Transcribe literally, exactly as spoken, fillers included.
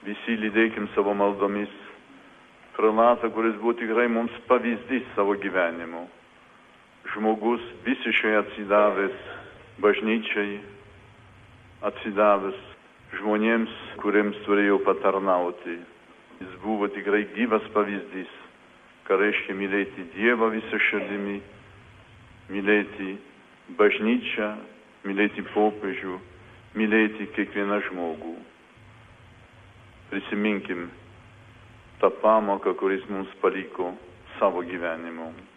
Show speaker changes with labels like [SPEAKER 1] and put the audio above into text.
[SPEAKER 1] Visi lydėkim savo maldomis prelatą, kuris buvo tikrai mums pavyzdys savo gyvenimu. Žmogus visiškai atsidavęs bažnyčiai, atsidavęs žmonėms, kuriems turėjo patarnauti. Jis buvo tikrai gyvas pavyzdys, ką reiškia mylėti Dievą visą širdimi, mylėti bažnyčią, mylėti popiežių, mylėti kiekvieną žmogų. Prisiminkim tą pamoką, kuris mums paliko savo gyvenimu.